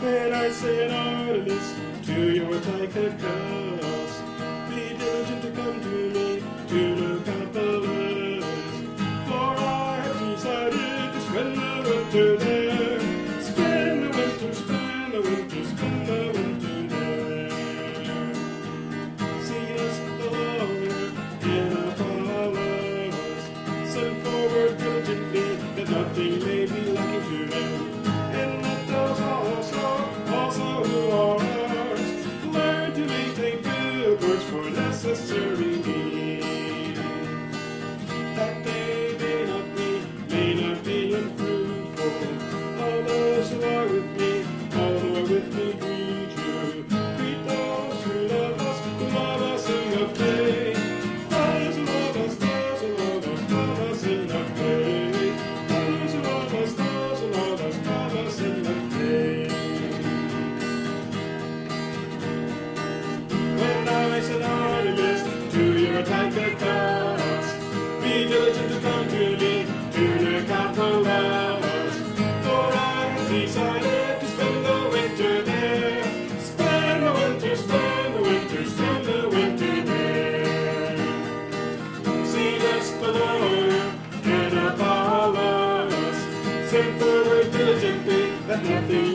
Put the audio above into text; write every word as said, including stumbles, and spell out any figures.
When I say an Artemis to your Tychicus, be diligent to come to me, to Nicopolis, for I have decided to spend the winter there. Spend the winter, spend the winter, spend the winter there. See us the lawyer in Apollos, send forward diligently that nothing may be lacking to them, and let those also, also who are ours, learn to maintain good works for necessary need, that they may not be, may not be unfruitful. All those who are with me, all who are with me greet you. Greet those who love us, who love us in the faith. Those who love us, those who love us, love us in the faith. Those who love us, those who love us, love us in the faith. When I said Artemis to your Tychicus, be diligent to come to me, to Nicopolis, for I have decided to spend the winter there. Spend the winter, spend the winter, spend the winter there. See us the lawyer and Apollos, send forward diligently that nothing